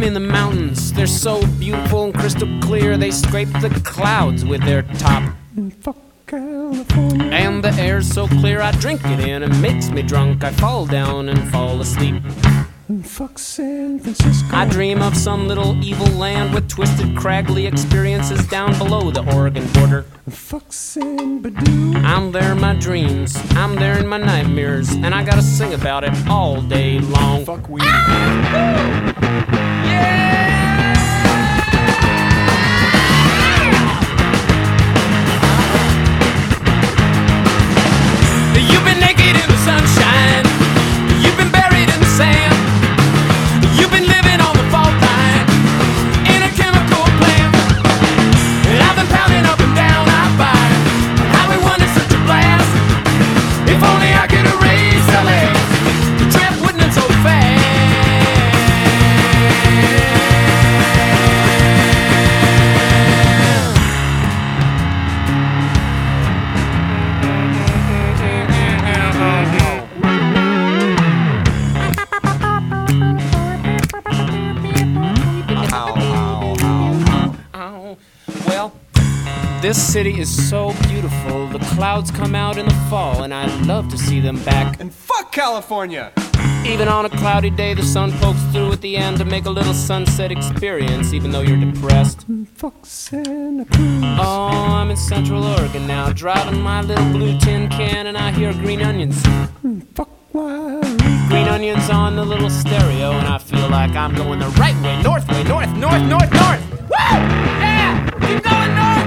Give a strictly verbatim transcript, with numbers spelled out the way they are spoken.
I'm in the mountains. They're so beautiful and crystal clear. They scrape the clouds with their top. Fuck California. And the air's so clear I drink it in. It makes me drunk. I fall down and fall asleep. Fuck San Francisco. I dream of some little evil land with twisted, craggly experiences down below the Oregon border. Fuck San Badoo. I'm there in my dreams, I'm there in my nightmares, and I gotta sing about it all day long. Fuck weed. You've been naked in the sunshine. You've been buried in the sand. You've been living on the fault line in a chemical plant. And I've been pounding up and down I five. Highway one is such a blast. If only I could erase L A. The trip wouldn't have so fast. Well, this city is so beautiful. The clouds come out in the fall, and I'd love to see them back. And fuck California. Even on a cloudy day, the sun pokes through at the end to make a little sunset experience, even though you're depressed. Fuck Santa Cruz. Oh, I'm in Central Oregon now, driving my little blue tin can, and I hear Green Onions. Fuck Wild. Green Onions on the little stereo, and I feel like I'm going the right way, north way, north, north, north, north. Woo! Yeah! Keep going north!